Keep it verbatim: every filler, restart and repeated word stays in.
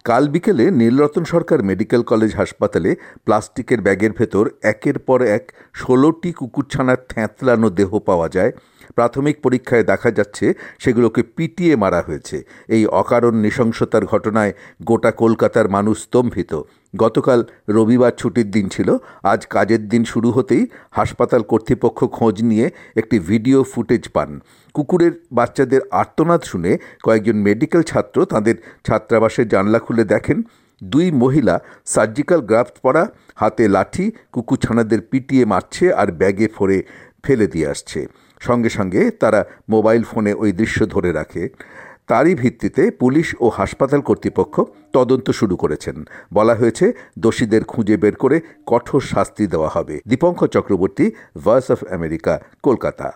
কাল বিকেলে নীলরতন সরকার medical college হাসপাতালে প্লাস্টিকের ব্যাগের ভেতর একের পর এক ষোলোটি কুকুরছানার থ্যাঁতলানো দেহ পাওয়া যায়। প্রাথমিক পরীক্ষায় দেখা যাচ্ছে সেগুলোকে পিটিয়ে মারা হয়েছে। এই অকারণ নৃশংসতার ঘটনায় গোটা কলকাতার মানুষ স্তম্ভিত। গতকাল রবিবার ছুটির দিন ছিল। আজ কাজের দিন শুরু হতেই হাসপাতাল কর্তৃপক্ষ খোঁজ নিয়ে একটি ভিডিও ফুটেজ পান। কুকুরের বাচ্চাদের আর্তনাদ শুনে কয়েকজন মেডিকেল ছাত্র তাদের ছাত্রাবাসের জানলা খুলে দেখেন দুই মহিলা সার্জিক্যাল গ্লাভস পরা, হাতে লাঠি, কুকুরছানাদের পিটিয়ে মারছে আর ব্যাগে ভরে ফেলে দিয়ে আসছে। সঙ্গে সঙ্গে তারা মোবাইল ফোনে ওই দৃশ্য ধরে রাখে। তারই ভিত্তিতে পুলিশ ও হাসপাতাল কর্তৃপক্ষ তদন্ত শুরু করেছেন। বলা হয়েছে দোষীদের খুঁজে বের করে কঠোর শাস্তি দেওয়া হবে। Dipankar Chakraborty, voice of America, Kolkata.